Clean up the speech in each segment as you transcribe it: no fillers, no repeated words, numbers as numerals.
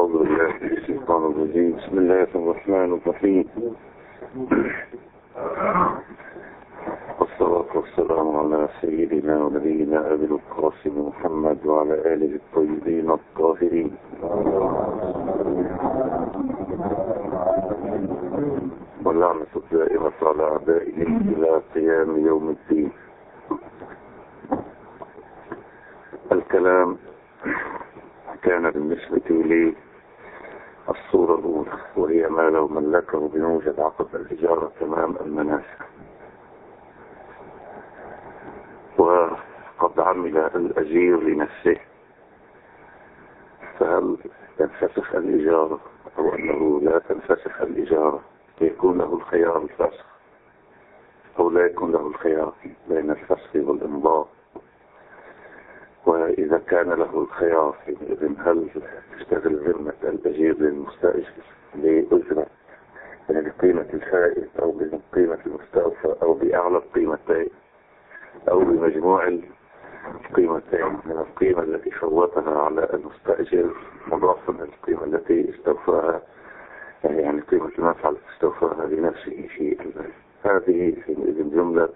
أعوذ بالله من الشيطان الرجيم. بسم الله الرحمن الرحيم. والصلاة والسلام على سيدنا ونبينا أبي القاسم محمد وعلى آله الطيبين الطاهرين. واللعنة الدائمة على أعدائهم إلى قيام يوم الدين. الكلام كان بالنسبة لي الصورة الأولى، وهي ما لو ملكه بنوجد عقد الإجارة تمام المنافع، وقد عمل الأجير لنفسه، فهل تنفسخ الإجارة أو أنه لا تنفسخ الإجارة؟ يكون له الخيار الفسخ أو لا يكون له الخيار بين الفسخ والإمضاء؟ وإذا كان له الخيار إذن هل تشتغل ذمة الأجير للمستأجر لأجرة بقيمة الفائت أو بقيمة المستوفى أو بأعلى القيمتين أو بمجموع القيمتين من القيمة التي فوتها على المستأجر مضافا للقيمة التي استوفاها، يعني قيمة المنفعة التي استوفاها لنفسه في البيت؟ هذه إذن جملة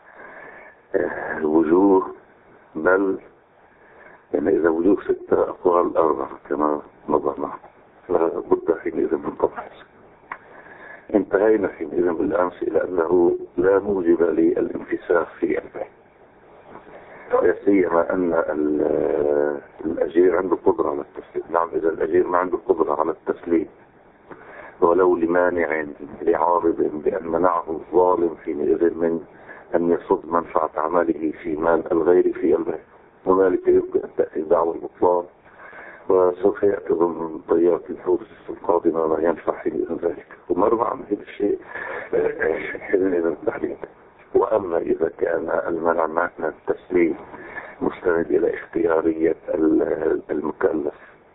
وجوه، بل يعني إذا وجوه 6 أقوال 4 كما نظرنا، فبد حينئذ من تفحص. انتهينا حينئذ بالأمس إلى أنه لا موجب للانفساخ في البيت، لا سيما أن الأجير عنده قدرة على التسليم. نعم، إذا الأجير ما عنده قدرة على التسليم ولو لمانع لعارض بأن منعه الظالم حينئذ من أن يصد منفعة عمله في مال الغير في البيت، وذلك يمكن أن تأتي دعوة البطلان، وسوف يأتي ضمن طيات الحدث القادمة ما ينفع حينئذ ذلك، ومر عن هذا الشيء حينئذ التحليل. وأما إذا كان المنع معنى التسليم مستند إلى اختيارية المكلف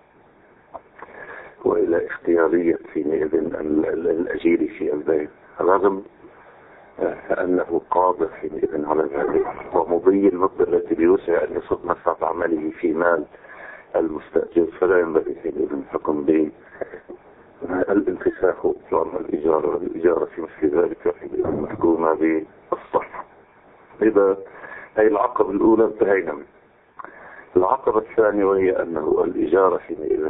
وإلى اختيارية حينئذ الأجير في البيت، رغم أنه قادر حينئذ على ذلك ومضي المدة التي بيوسع أن يصد منفعة عمله في مال المستأجر، فلا ينبغي حينئذ الحكم بالانفساخ وإطلاق الإجارة في مثل ذلك حينئذ محكومة بالصحة. إذا هي العقبة الأولى انتهينا منها. العقبة الثانية وهي أنه الإجارة حينئذ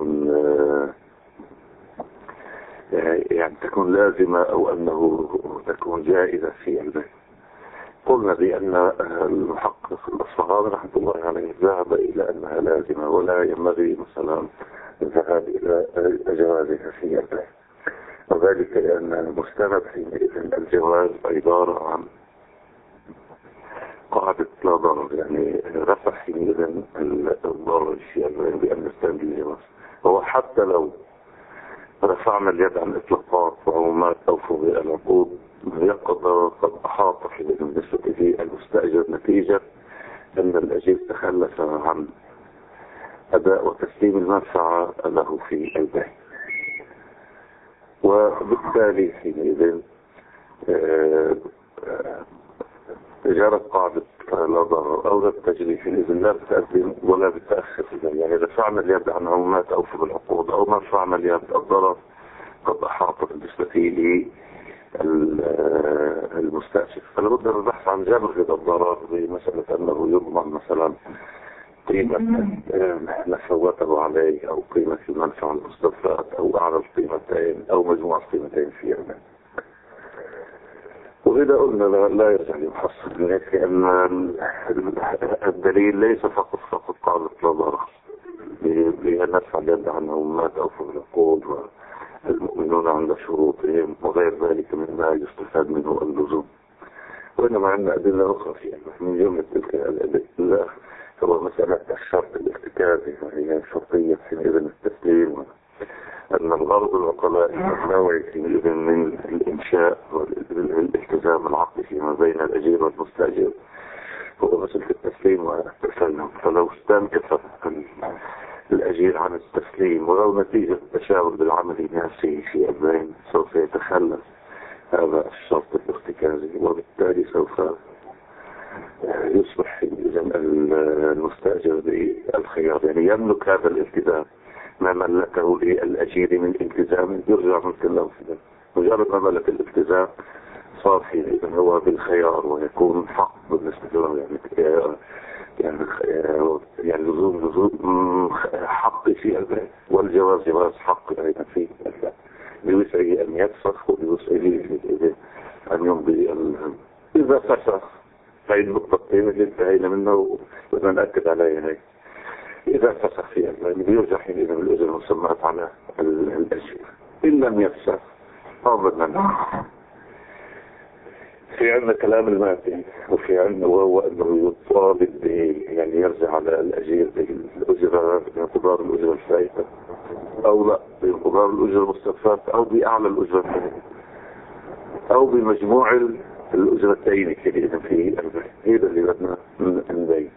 تكون لازمة أو أنه تكون جائزة في البيت. قلنا بأن المحقق الأصفهاني رحمة الله عليه ذهب إلى أنها لازمة ولا ينبغي مثلا الذهاب إلى جوازها في البيت، وذلك لأن المستند حينئذ الجواز عبارة عن قاعدة لا ضرر، يعني رفع حينئذ الضرر في البيت بأن نستند الجواز. هو حتى لو رفعنا اليد عن إطلاقات وعمومات أوفوا بالعقود يقضى قد أحاط حينئذ بالنسبة للمستأجر نتيجة أن الأجير تخلف عن أداء وتسليم المنفعة له في البيت، وبالتالي حينئذ جرت قاعدة لا ضرر أو لا تجري حينئذ لا بتقدم ولا بتأخر. يعني رفعنا اليد عن عمومات أوفوا بالعقود أو ما رفعنا اليد الضرر قد أحاط بالنسبة للمستأجر، فلا بد من البحث عن جبر هذا الضرر بمسألة أنه يضمن مثلا قيمة ما فوته عليه أو قيمة المنفعة المستوفاة أو أعلى القيمتين أو مجموع القيمتين في يومين. وإذا قلنا لا يرجع لمحصل، لأن الدليل ليس فقط قاعدة لا ضرر بنرفع اليد عن عمومات أوفوا بالعقود والمؤمنون عند شروطهم وغير ذلك مما يستفاد منه اللزوم، وإنما عندنا أدلة أخرى فيها. من جملة تلك الأدلة هو مسألة الشرط الارتكابي، وهي شرطية حينئذ التسليم، أن الغرض العقلاء النوعي حينئذ من الإنشاء والالتزام العقلي فيما بين الأجير والمستأجر هو مسألة التسليم والتسلم. فلو استنكف الأجير عن التسليم ولو نتيجة التشاور بالعمل نفسه في البين سوف يتخلف هذا الشرط الارتكازي، وبالتالي سوف يصبح المستأجر بالخيار، يعني يملك هذا الالتزام ما ملكه للأجير من التزام يرجع ممكن له في ذلك. مجرد ما ملك الالتزام صار حينئذ هو بالخيار ويكون حق بالنسبة له، يعني لزوم حق في البيت، والجواز جواز حق أيضا في البيت. بوسعه أن يفسخ وبوسعه أن يمضي إذا فسخ. هاي النقطتين اللي انتهينا منه وبدنا نأكد عليها. هاي إذا فسخ في البيت بيرجع حينئذ الأجر المسمات على الأجير. إن لم يفسخ فضلنا. في عندنا كلام الماتن، وفي عندنا وهو انه يطالب يعني يرجع على الاجير بالاجره بانقدار الاجره الفائته، او لا بانقدار الاجره المستوفاه، او باعلى الاجره الفائته، او بمجموع الاجرتين كده في هذا اللي بدنا نبين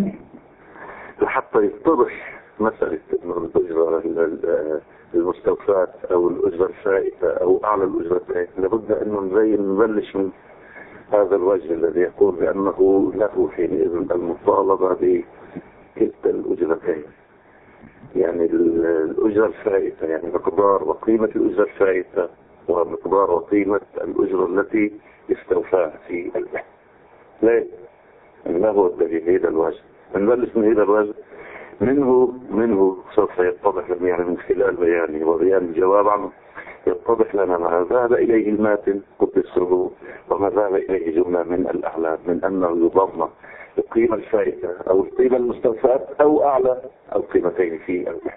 لحتى يتضح مساله انه الاجره المستوفاه او الاجره الفائته او اعلى الاجرتين. لابد انه نبلش من هذا الوجه الذي يقول بأنه له حينئذ المطالبة بكلتا الأجرتين، يعني الأجرة الفائتة، يعني مقدار وقيمة الأجرة الفائتة ومقدار وقيمة الأجرة التي استوفاها في البحث. ليه؟ ما هو الدليل؟ هذا الوجه. نبلش من هذا الوجه منه سوف يتضح لنا، يعني من خلال بيانه وبيان الجواب عنه يتضح لنا ما ذهب إليه الماتن قدسه وما ذهب إليه جملة من الأعلام من أنه يضم القيمة الفائتة أو القيمة المستوفاة أو أعلى القيمتين في البحث.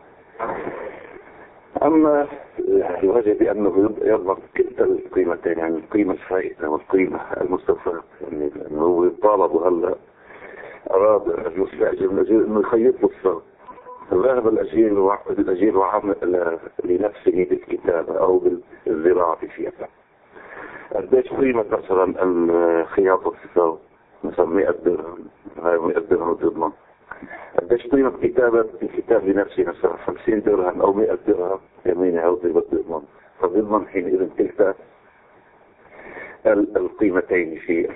أما الوجه بأنه يضم كلتا القيمتين، يعني القيمة الفائتة والقيمة المستوفاة، يعني أنه يطالب هلا أراد المستأجر أنه يخيط بالصوت، ذهب الأجير وعمل لنفسه بالكتابة أو بالزراعة فيها. قديش قيمة مثلا الخياطة في الثوب؟ مثلا 100 درهم، هاي 100 درهم تضمن. قديش قيمة كتابة الكتاب لنفسه مثلا 50 درهم أو 100 درهم يمين عوضي بتضمن، فبيضمن حينئذ كلتا القيمتين في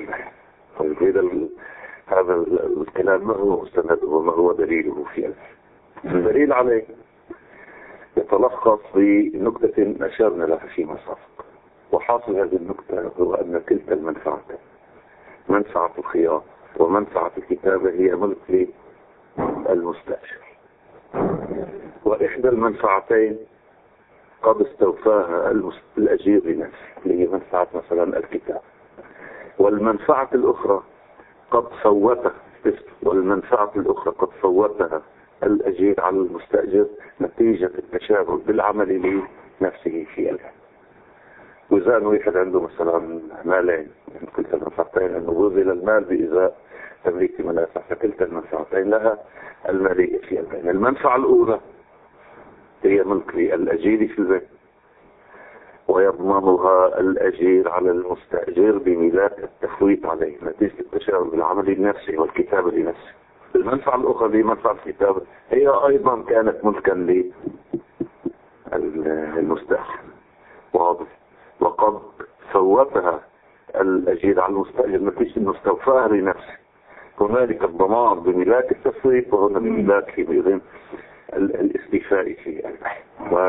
هذا الكلام ما هو مستنده وما هو دليله في الدليل عليه يتلخص بنقطة أشرنا لها فيما سبق، وحاصل هذه النقطة هو أن كلتا المنفعتين، منفعة الخياط ومنفعة الكتابة، هي ملك للمستأجر، وإحدى المنفعتين قد استوفاها الأجير لنفسه اللي هي منفعة مثلا الكتاب، والمنفعة الأخرى قد فوتها الأجير على المستأجر نتيجة التشابه بالعمل لنفسه في البيت. وإذا أنه واحد عنده مثلا مالين، يعني كلتا المنفعتين أنه بذل المال بإزاء تمليك منافع، فكلتا المنفعتين لها المالية في البيت. المنفعة الأولى هي ملك الأجير في البيت، ويضمنها الأجير على المستأجر بملاك التفويت عليه نتيجة التشابه بالعمل لنفسه والكتابة لنفسه. المنفعة الأخرى دي منفعة الكتابة هي أيضا كانت ملكا للمستأجر، واضح، وقد فوتها الأجير على المستأجر نتيجة أنه استوفاها لنفسه. هنالك الضمان بملاك التفويت وهنا بملاك بإذن الاستيفاء في البحث.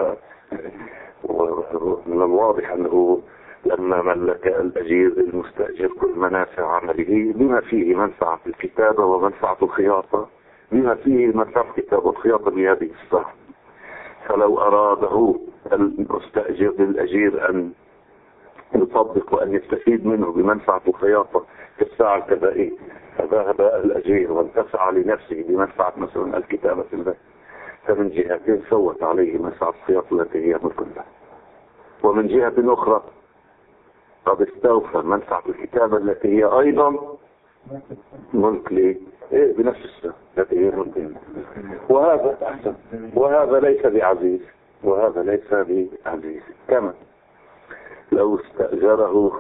ومن الواضح أنه لما ملك الأجير المستأجر كل منافع عمله بما فيه منفعة الكتابة ومنفعة الخياطة، بما فيه منفعة الكتابة والخياطة بهذه الساعة، فلو أراده المستأجر للأجير أن يطبق وأن يستفيد منه بمنفعة الخياطة في الساعة الكذائية، فذهب الأجير وانتفع لنفسه بمنفعة مثلا الكتابة في البيت، فمن جهتين فوت عليه منفعة الخياطة التي هي ملك له، ومن جهة أخرى قد استوفى منفعة الكتابة التي هي أيضا ملك لي بنفس السنة التي هي ملك له. وهذا أحسن، وهذا ليس بعزيز، وهذا ليس بعزيز. كما لو استأجره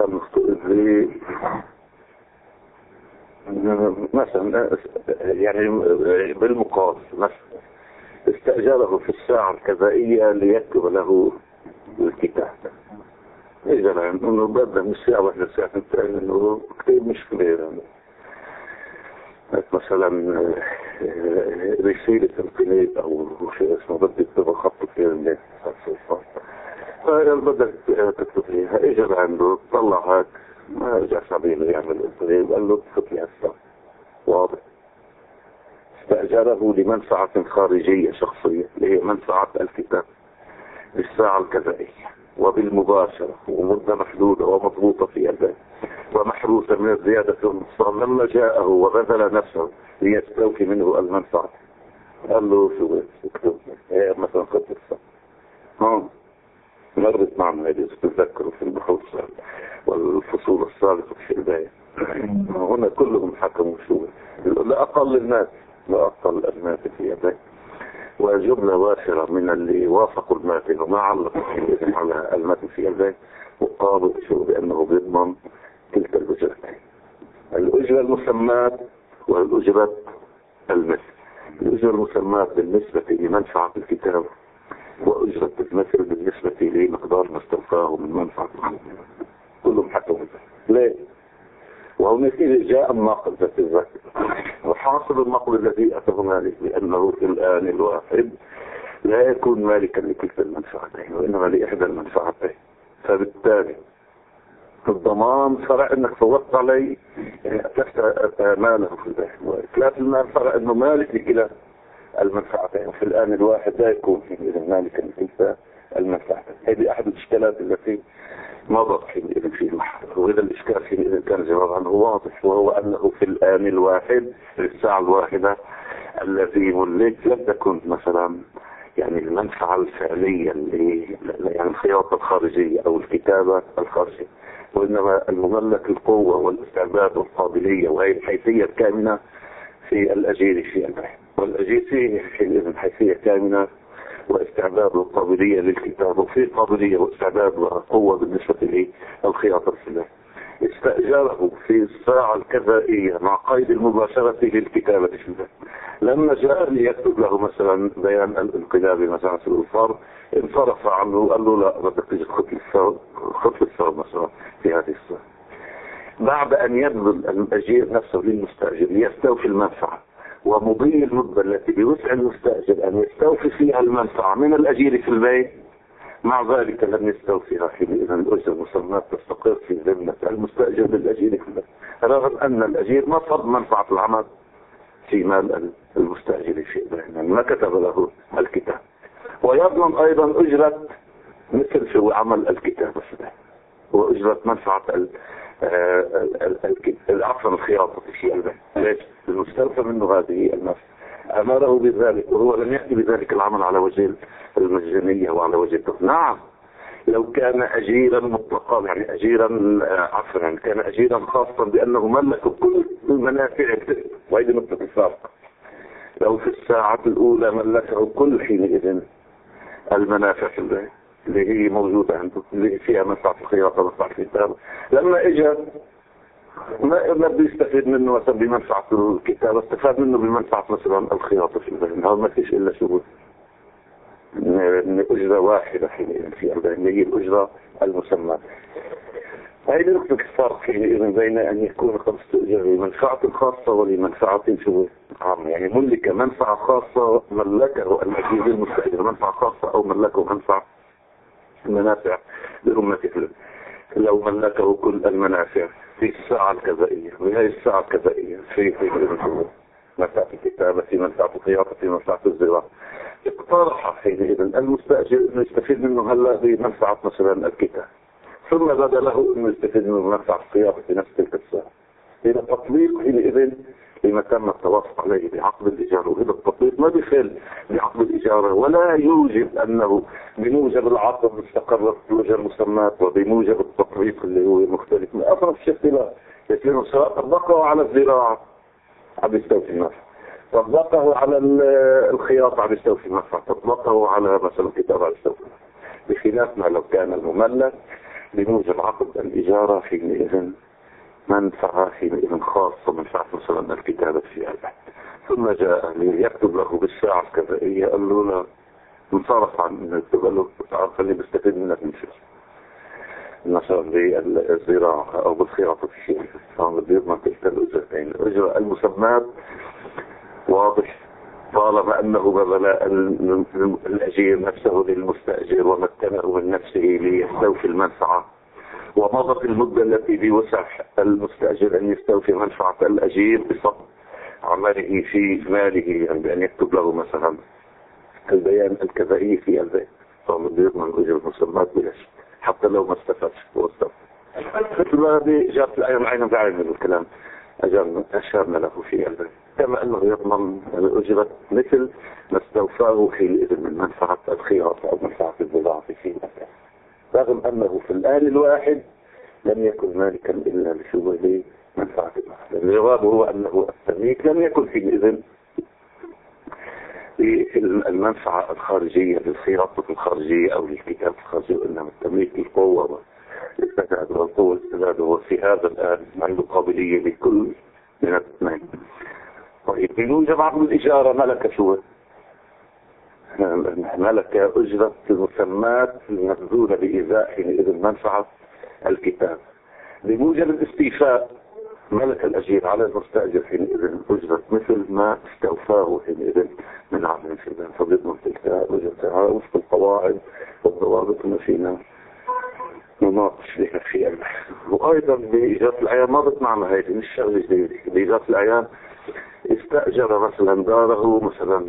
مثلا، يعني بالمقاس مثلا استأجره في الساعة الكذائية ليكتب له الكتاب، إذا انه بدأ من الساعة واحدة الساعة الثانية انه كتير مشكلة يعني. مثلا رسالة القنيب او شيء اسمه بدك تبقى خط في الناس، فبدك تكتب فيها، اجى عنده طلع هيك ما رجع سبيله يعمل القنيب، قال له تكتب لي هسه واضح. استأجره لمنفعة خارجية شخصية اللي هي منفعة الكتاب بالساعة الكذائية وبالمباشرة ومدة محدودة ومضبوطة في البيت ومحروسة من الزيادة في النصاب. لما جاءه وبذل نفسه ليستوفي منه المنفعة قال له شو اكتب مثلا خط الصف مرت معنا هذه تتذكروا في البحوث والفصول السابقة في البداية. هنا كلهم حكموا شو لأقل الناس في يديه، وجملة وافرة من اللي وافقوا الماتن وما علقوا على الماتن في يديه وقالوا شو بأنه بيضمن تلك الأجرتين، الأجرة المسماة والأجرة المثل. الأجرة المسماة بالنسبة لمنفعة الكتاب وأجرة المثل بالنسبة لمقدار ما استوفاه من منفعة كلهم حكموا. ليه؟ وهناك جاء الناقل ذات الذكر، وحاصل النقل الذي أتاه مالك بأنه في الآن الواحد لا يكون مالكا لكلتا المنفعتين وإنما لإحدى المنفعتين، فبالتالي الضمان فرع انك فوضت علي يعني اتلفت ماله في البيت، واتلاف المال فرع انه مالك لكلا المنفعتين، في الآن الواحد لا يكون حينئذ مالكا لكلتا المنفعتين. هذه أحد الإشكالات التي مضت حينئذ في المحل، وإذا الإشكال حينئذ كان جواب عنه واضح، وهو أنه في الآن الواحد في الساعة الواحدة الذي ملك لم تكن مثلا يعني المنفعة الفعلية اللي يعني الخياطة الخارجية أو الكتابة الخارجية، وإنما المملك القوة والاستعداد والقابلية، وهي الحيثية الكامنة في الأجير في البيت، والأجير فيه حينئذ حيثية كامنة واستعداد وقابلية للكتاب، وفي قابلية واستعداد وقوة بالنسبة للخياطة في البيت. استأجره في الساعة الكذائية مع قيد المباشرة للكتابة في البيت. لما جاء ليكتب له مثلا بيان الانقلاب مثلا في الألفار انصرف عنه وقال له لا بدك تجي خط الثوب مثلا في هذه الساعة، بعد أن يبذل الأجير نفسه للمستأجر ليستوفي المنفعة، ومضي المدة التي بوسع المستأجر أن يستوفي فيها المنفعة من الأجير في البيت، مع ذلك لم يستوفيها حينئذ الأجر المسمى تستقر في ذمة المستأجر للأجير في البيت، رغم أن الأجير نصب منفعة العمل في مال المستأجر في البيت، يعني ما كتب له الكتاب، ويضمن أيضا أجرة مثل في عمل الكتاب وأجرة منفعة عفوا الخياطة في البيت. ليش؟ المستوفى منه هذه النفس أمره بذلك، وهو لم يأتي بذلك العمل على وجه المجانية وعلى وجه الدفع. نعم لو كان أجيرا مطلقا يعني أجيرا عفوا يعني كان أجيرا خاصا بأنه ملك كل المنافع، وهذه نقطة الفرق. لو في الساعة الأولى ملكه كل حينئذ المنافع في البيت اللي هي موجودة عنده اللي فيها منفعة الخياطة ومنفعة الكتابة، لما اجى ما بيستفيد منه مثلا بمنفعة الكتابة، استفاد منه بمنفعة مثلا الخياطة في البيت. هذا ما فيش إلا شروط أجرة واحدة حينئذ في البيت اللي هي الأجرة المسمى. هذه نقطة الفرق حينئذ بين أن يكون قد استأجر لمنفعة خاصة ولمنفعة عامة، يعني ملك منفعة خاصة ملكه المجيز المستأجر منفعة خاصة أو ملكه منافع لأمته، لو ملكه كل المنافع في الساعة الكذائية، وهي الساعة الكذائية في منفعة الكتابة، في منفعة الخياطة، في منفعة الزراعة، اقترح حينئذ المستأجر أن يستفيد منه هلا بمنفعة مثلا الكتاب، ثم بدا له أن يستفيد منه بمنفعة الخياطة في نفس تلك الساعة. إذا التطبيق حينئذ لما تم التوافق عليه بعقد الإجارة، وهذا التطبيق ما بيخل بعقد الإجارة ولا يوجب أنه بموجب العقد استقرت الوجه المسمات وبموجب التطبيق اللي هو مختلف من أصلا في اختلاف، لكنه سواء طبقه على الزراعة عم يستوفي النفع، طبقه على الخياطة عم يستوفي النفع، طبقه على مثلا الكتابة عم يستوفي النفع، بخلاف ما لو كان المملك بموجب عقد الإجارة حينئذ منفعة حينئذ خاصة منفعة مثلا الكتابة في البيت. ثم جاء ليكتب له بالساعة الكذائية قال له لا، انصرف عن انه يكتب له تعال خليني بستفيد منك من شيء. مثلا بالزراعة أو بالخياطة في شيء، فهم بيضمن تلك الأجرتين. الأجرة المسمات واضح طالما أنه بذل الأجير نفسه للمستأجر ومكنه من نفسه ليستوفي المنفعة، ومضت المدة التي بوسع المستأجر أن يستوفي منفعة الأجير بصب عمله في ماله، يعني بأن يكتب له مثلا البيان الكذائي في البيت، فهم بيضمن أجر المسمات بلا شيء حتى لو ما استفادش واستفاد. مثل ما جاءت الآية معينة بعين من الكلام أشارنا له في البيت، كما أنه يضمن الأجرة مثل ما استوفاه حينئذ من منفعة الخياطة أو منفعة البضاعة في مكان، رغم أنه في الآن الواحد لم يكن مالكا إلا لشبه منفعة المال. الجواب هو أنه التمليك لم يكن حينئذ للمنفعة الخارجية للخياطة الخارجية أو للكتاب الخارجي، وإنما التمليك القوة الاستفادة والقوة الاستفادة، وفي هذا الآن عنده قابلية لكل من الاثنين. طيب بيوجد بعض الإجارة ملك شو؟ ملك أجرة المسمات المبذولة بإزاء حينئذ منفعة الكتاب. بموجب الاستيفاء ملك الأجير على المستأجر حينئذ أجرة مثل ما استوفاه حينئذ من عمل في البيت، فبيضمن تلك أجرتها وفق القواعد والضوابط اللي فينا نناقش بها في البحث. وأيضا بإجازة الأعيان مرت معنا هذه مش شغلة جديدة. بإجازة الأعيان استأجر مثلا داره مثلا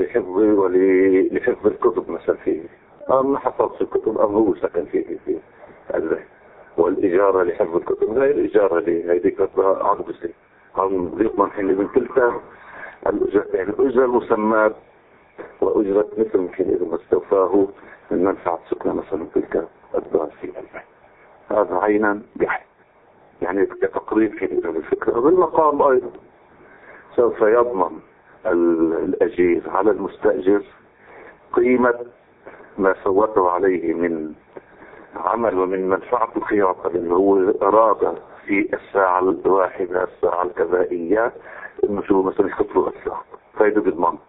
لحفظ الكتب مثلا فيه، ما حفظش الكتب أم هو سكن فيه في البيت، والإجارة لحفظ الكتب غير الإجارة هذه كتبها عقد سنة، هم بيضمن حينئذ تلك الأجرتين، الأجرة المسمات وأجرة مثل حينئذ ما استوفاه من منفعة سكنة مثلا تلك الدار في البيت. هذا عينا بحث يعني كتقريب حينئذ الفكرة. بالمقام أيضا سوف يضمن الأجير على المستأجر قيمة ما فوته عليه من عمل ومن منفعة الخياطة، لأنه هو أراد في الساعة الواحدة الساعة الكذائية إنه شو مثلا يحط له الساعة، فإذا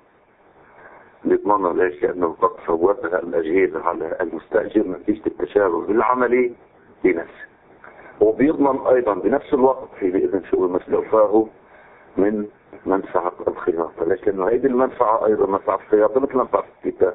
بيضمنها ليش؟ لأنه قد فوتها الأجهزة على المستأجر نتيجة التشابه بالعملي بنفسه، وبيضمن أيضا بنفس الوقت حينئذ شو ما استوفاه من منفعة الخياطة، لكن هذه المنفعة أيضا منفعة الخياطة مثل منفعة الكتاب،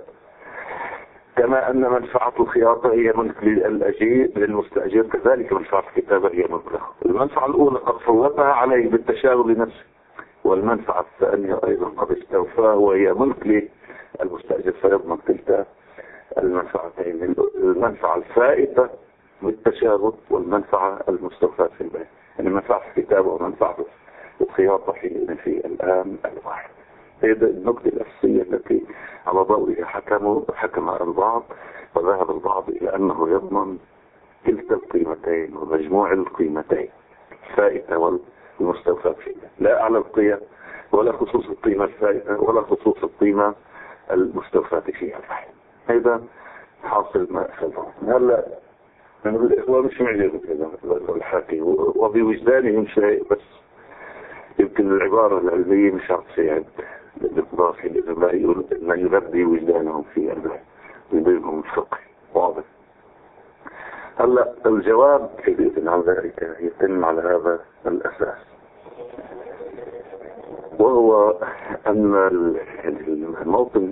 كما أن منفعة الخياطة هي ملك للأجير للمستأجر، كذلك منفعة الكتابة هي ملك له. المنفعة الأولى قد فوتها عليه بالتشابه بنفسه، والمنفعة الثانية أيضا قد استوفاها وهي ملك للمستأجر، فيضمن تلك المنفعتين، المنفعة الفائتة بالتشابه والمنفعة المستوفاة في البيت، يعني منفعة الكتابة ومنفعة الخياطة في الآن الواحد. هذه النقطة الأساسية التي على ضوئها حكم البعض، وذهب البعض إلى أنه يضمن كلتا القيمتين ومجموع القيمتين الفائتة والمستوفاة فيها، لا على القيم ولا خصوص القيمة الفائتة ولا خصوص القيمة المستوفاة فيها. هذا حاصل ما أخذه. هلا من الإخوة مش معجب كذا الحاكي وبوجدانهم شيء، بس يمكن العبارة العلمية مش هتصير بالإضافة ما يغذي وجدانهم في بينهم الفقه واضح. هلا الجواب حديث عن ذلك يتم على هذا الأساس، وهو أن موطن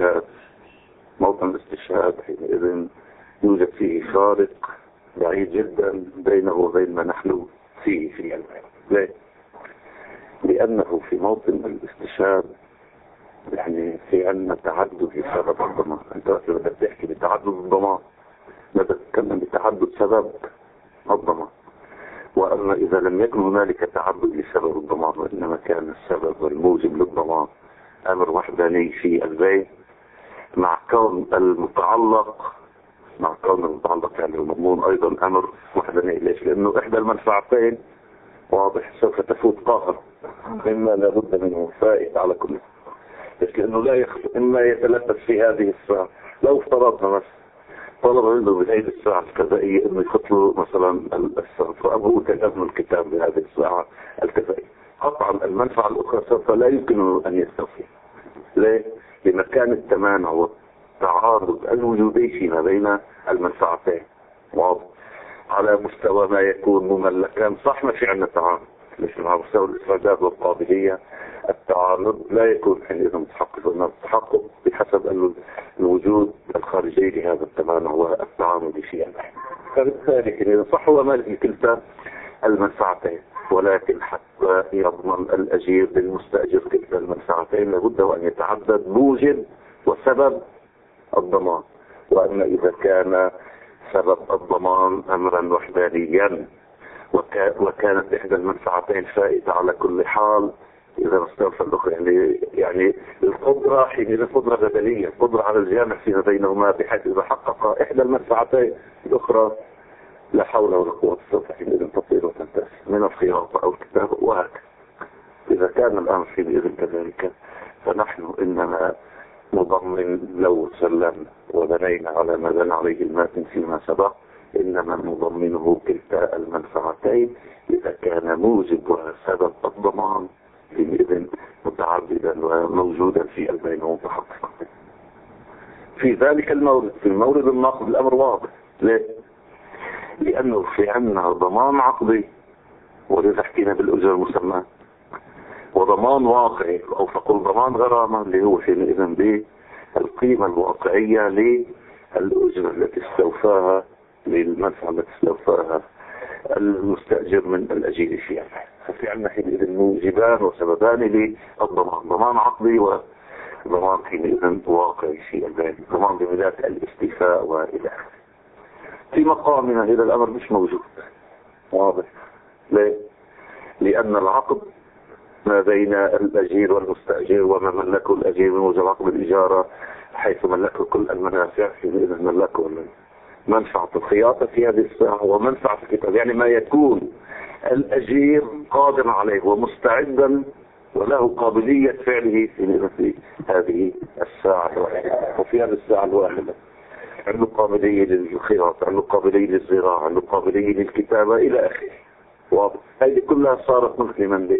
الاستشهاد حينئذ يوجد فيه فارق بعيد جدا بينه وبين ما نحن فيه في العلم. ليه؟ لأنه في موطن الاستشهاد يعني في عندنا تعدد لسبب الضمان. أنت بدك تحكي بتعدد الضمان بدك تتكلم بتعدد سبب الضمان، وأما إذا لم يكن هنالك تعدد لسبب الضمان وإنما كان السبب والموجب للضمان أمر وحداني في البيت، مع كون المتعلق يعني المضمون أيضا أمر وحداني. ليش؟ لأنه إحدى المنفعتين واضح سوف تفوت قاهر مما لابد منه فائد على كل، بس لأنه لا إما يتلبس في هذه الساعة. لو افترضنا مثلا طلب منه بهذه الساعة الكذائية إنه يحط له مثلا الساعة، فأبوه كتب الكتاب بهذه الساعة الكذائية، قطعا المنفعة الأخرى سوف لا يمكنه أن يستوفي. ليه؟ لمكان التمانع والتعارض الوجودي فيما بين المنفعتين واضح. على مستوى ما يكون مملكا. صح ما في عندنا تعارض، لكن على مستوى الاستعداد والقابلية التعارض لا يكون حينئذ متحقق، وإنما التحقق بحسب الوجود الخارجي لهذا التمانع والتعامل فيه. فبالتالي حينئذ صح هو مالك لكلتا المنفعتين، ولكن حتى يضمن الأجير للمستأجر كلتا المنفعتين لابد وأن يتعدد موجب وسبب الضمان. وأن إذا كان سبب الضمان أمرا وحدانيا وكانت إحدى المنفعتين فائدة على كل حال، إذا ما استوفى الأخرى يعني القدرة حين قدرة بدلية، قدرة على الجامع فيما بينهما، بحيث إذا حقق إحدى المنفعتين الأخرى لا حول ولا قوة إلا بالله تطير وتنتهي من الخياطة أو الكتابة وهكذا. إذا كان الأمر حينئذ كذلك فنحن إنما نضمن لو سلمنا وبنينا على ما بنى عليه الماتن فيما سبق، إنما نضمنه كلتا المنفعتين إذا كان موجب وسبب الضمان حينئذ متعددا وموجودا في البين ومتحققا. في ذلك المورد، في المورد الناقض الأمر واضح. ليه؟ لأنه في عندنا ضمان عقدي، ولذا حكينا بالأجر المسمى، وضمان واقعي أو فقل ضمان غرامة اللي هو حينئذ بالقيمة الواقعية للأجر التي استوفاها، للمنفعة التي استوفاها المستأجر من الأجير فيها. ففي عندنا حينئذ موجبان وسببان للضمان، ضمان عقدي وضمان حينئذ واقعي في البين، ضمان بمدات الاستيفاء وإلى آخره. في مقامنا هذا الأمر مش موجود، واضح. ليه؟ لأن العقد ما بين الأجير والمستأجر وما ملكه الأجير من موجب عقد الإجارة، حيث ملكه كل المنافع حينئذ ملكه منفعة الخياطة في هذه الساعة ومنفعة الكتاب، يعني ما يكون الأجير قادر عليه ومستعدا وله قابلية فعله في هذه الساعة الواحدة. وفي هذه الساعة الواحدة عنده قابلية للخياطة، عنده قابلية للزراعة، عنده قابلية للكتابة إلى آخره. واضح. هذه كلها صارت ملك لمن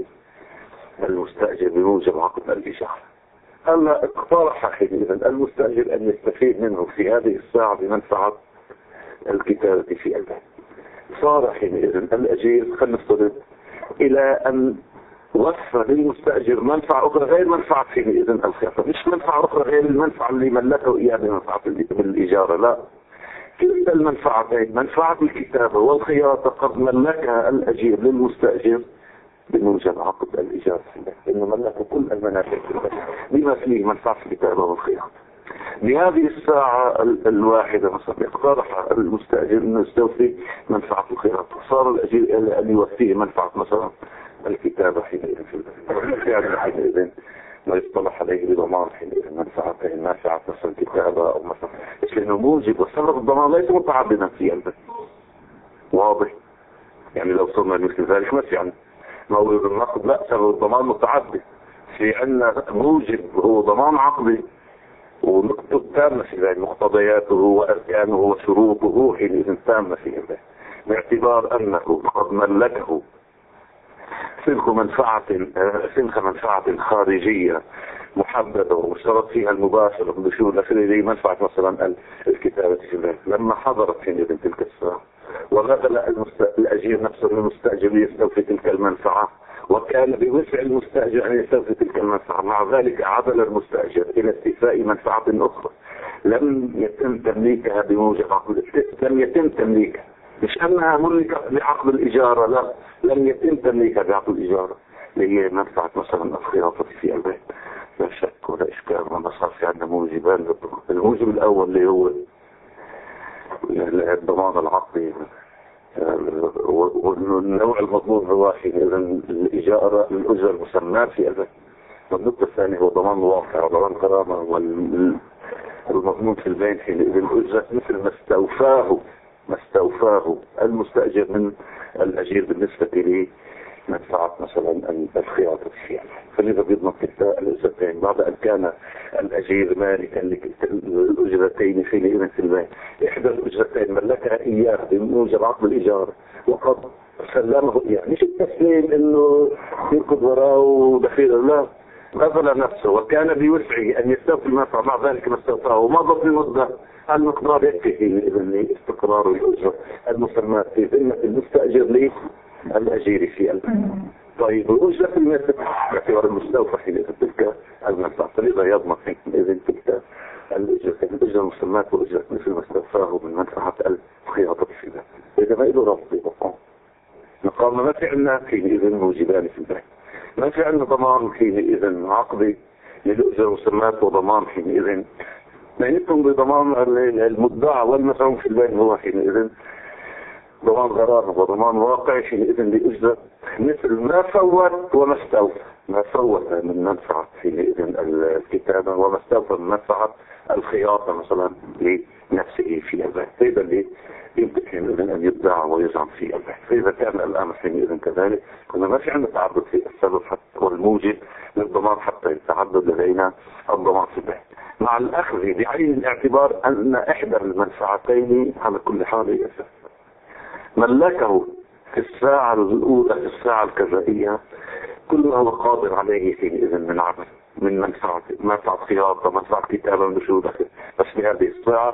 المستأجر بموجب عقد الإجارة. هلا اقترح حينئذ المستأجر أن يستفيد منه في هذه الساعة بمنفعة الكتابة في البيت. صار حينئذ الأجير خلينا نفترض إلى أن وفر للمستأجر منفعة أخرى غير منفعة حينئذ الخياطة، مش منفعة أخرى غير المنفعة اللي ملكه إياه بمنفعة الإجارة، لا، كلتا المنفعتين، منفعة الكتابة والخياطة قد ملكها الأجير للمستأجر بموجب عقد الإجارة، إنه ملكه كل المنافع بما فيه منفعة الكتابة والخياطة. بهذه الساعة الواحدة مثلا اقترح المستأجر أنه يستوفي منفعة الخياطة، صار الأجير أن يوفيه منفعة مثلا الكتابة حينئذ في البيت. يعني حينئذ ما يصطلح عليه بضمان حينئذ منفعتين، منفعة مثلا الكتابة أو مثلا، لأنه موجب وسبب الضمان ليس متعددا في البيت. واضح. يعني لو صرنا مثل ذلك ما في عندنا مورد النقد، لا، سبب الضمان متعدد. في عندنا موجب هو ضمان عقدي ونقطة تامة في ذلك، مقتضياته وأركانه وشروطه حينئذ تامة في ذلك، باعتبار أنه قد ملكه سلك منفعة خارجية محددة ومشترط فيها المباشرة بشؤون الأخيرة، منفعة مثلا الكتابة في ذلك. لما حضرت حينئذ تلك الساعة وغدل الأجير نفسه المستأجر يستوفي تلك المنفعة، وكان بوسع المستأجر أن يستوفي تلك المنفعة، مع ذلك عدل المستأجر إلى استيفاء منفعة أخرى لم يتم تمليكها بموجب عقد، لم يتم تمليكها، مش أنها ملكة بعقد الإجارة، لا، لم يتم تمليكها بعقد الإجارة، اللي هي منفعة مثلا الخياطة في البيت. لا شك ولا إشكال، ما صار في عندنا موجبان. الموجب الأول اللي هو الضمان العقدي، والنوع المضمون هو حينئذ الإجارة الأجرة المسمى في البيت. والنقطة الثانية هو ضمان الواقع وضمان غرامة، والمضمون في البين حينئذ الأجرة مثل ما استوفاه المستأجر من الأجير بالنسبة لمنفعة مثلا الخياطة فيها. فلذا بيضمن كلتا الأجرتين بعد أن كان الأجير مالكا الأجرتين حينئذ في البين. إحدى الأجرتين ملكها إياه بموجب عقد الإجارة وقد سلمه إياه، مش التسليم إنه يركض وراه ودخيله، لا، بذل نفسه وكان بوسعه أن يستوفي المنفعة، مع ذلك ما استوفاه ومضت المدة المقدار يكفي حينئذ استقرار الأجرة المسمى في ذمة المستأجر ليه الأجير في البيت. طيب الأجرة المثل باعتبار المستوفى حينئذ تلك المنفعة، فلذا يضمن حينئذ تلك الأجرة المسمى وأجرة مثل ما استوفاه من منفعة الخياطة في البيت. إذا ما إله رفض يبقى نقام ما في عندنا حينئذ موجبان في البيت، ما في عندنا ضمان حينئذ عقدي للأجرة المسمى وضمان حينئذ ما يكون بضمان المدعى والمزعوم في البيت هو حينئذ ضمان غرار وضمان واقعي حينئذ لأجرة مثل ما فوت وما استوفى، ما فوت من منفعة حينئذ الكتابة وما استوفى من منفعة الخياطة مثلا لنفسه في البيت، فإذا اللي يمكن حينئذ أن يدعى ويزعم في البيت. فإذا كان الأمر حينئذ كذلك كنا ما في عندنا تعدد في السبب حتى والموجب للضمان حتى يتعدد لدينا الضمان في البيت، مع الأخذ بعين الاعتبار أن إحدى المنفعتين على كل حال ملكه في الساعة الأولى في الساعة الكذائية كل ما هو قادر عليه حينئذ من عمل من منفعة خياطة منفعة كتابة من شو دخل، بس في هذه الساعة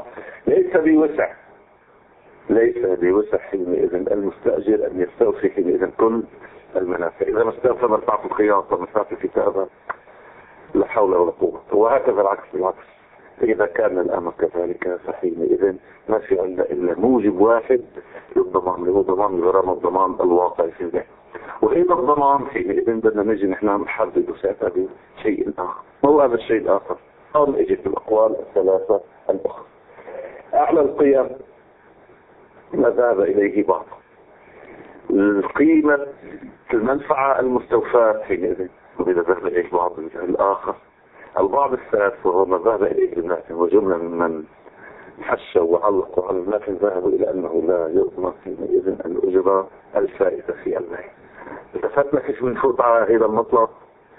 ليس بوسع حينئذ المستأجر أن يستوفي حينئذ كل المنافع. إذا ما استوفى منفعة الخياطة منفعة الكتابة لا حول ولا قوة، وهكذا العكس بالعكس. إذا كان الأمر كذلك فحينئذ ما في عندنا إلا موجب واحد للضمان اللي هو ضمان الغرامة والضمان الواقع في البيت. وإذا الضمان حينئذ بدنا نجي نحن نحدد ساعتها بشيء آخر. ما هو هذا الشيء الآخر؟ قال اجت الأقوال الثلاثة الأخرى. أعلى القيم ما ذهب إليه بعض القيمة المنفعة المستوفاة حينئذ، وإذا ذهب إليه بعض الآخر البعض الثالث وهو ما ذهب إليه الناس وجملة ممن حشوا وعلقوا على الناس ذهبوا إلى أنه لا يضمن حينئذ الأجرة الفائدة في البيع. التفتنا كيف بنفوت على هذا المطلب،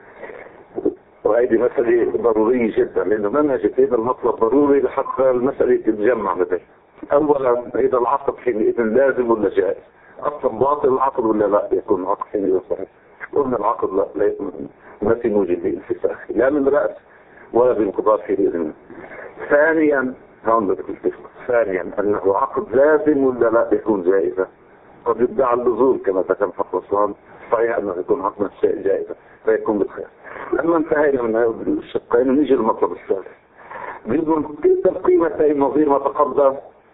وهذه مسألة ضرورية جدا لأنه منهج هذا المطلب ضروري لحتى المسألة تتجمع لديه. أولا إذا العقد حينئذ لازم ولا جائز؟ أصلا باطل العقد ولا لا يكون العقد حينئذ صحيح؟ قلنا العقد لا ما في موجب للانفساخ لا من رأس ولا بانقضاء حينئذ. ثانيا هون بدك تفهم، ثانيا أنه عقد لازم ولا لا يكون جائزة؟ قد يدعى اللزوم كما ذكر حق الصوان صحيح أنه يكون عقد الشيء جائزة فيكون بالخير. لما انتهينا من هذا الشقين نيجي المطلب الثالث بيضمن كيف القيمتين نظير ما تقدم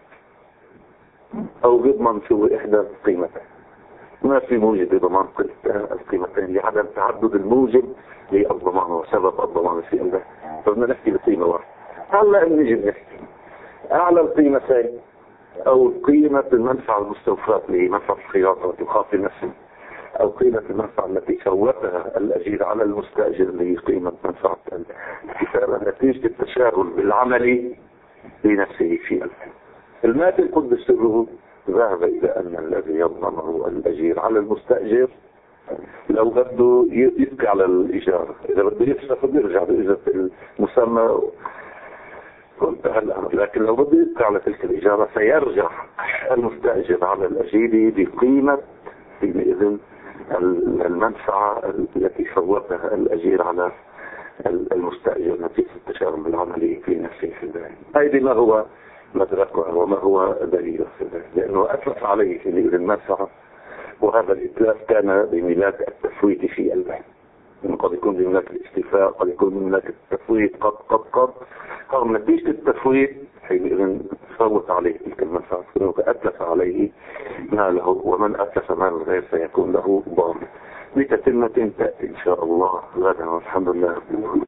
أو بيضمن شو إحدى القيمتين. ما في موجب لضمان القيمتين لعدم تعدد الموجب للضمان وسبب الضمان في البيع، فبدنا نحكي بقيمة واحدة. هلا نيجي نحكي أعلى القيمتين أو قيمة المنفعة المستوفاة لمنفعة الخياطة وتخاطي نفسه، أو قيمة المنفعة التي فوتها الأجير على المستأجر اللي هي قيمة منفعة الكتابة نتيجة التشاغل بالعمل لنفسه في البيع. المات القدس سره ذهب إلى أن الذي يضمنه الأجير على المستأجر لو بده يبقى على الإجارة، إذا بده يفسخ بيرجع بإجارة المسمى وانتهى الأمر، لكن لو بده يبقى على تلك الإجارة سيرجع المستأجر على الأجير بقيمة حينئذ المنفعة التي فوتها الأجير على المستأجر نتيجة التشاغل بالعمل في نفسه في البيع. هذه ما هو مدركها وما هو دليله في البيع، لأنه أتلف عليه حينئذ المنفعة، وهذا الإتلاف كان بملاك التفويت في البيع. قد يكون بملاك الاستيفاء، قد يكون بملاك التفويت، قد رغم نتيجة التفويت حينئذ فوت عليه تلك المنفعة، أتلف عليه ماله، ومن أتلف مال الغير سيكون له ضامن. بتتمة تأتي إن شاء الله غدا والحمد لله.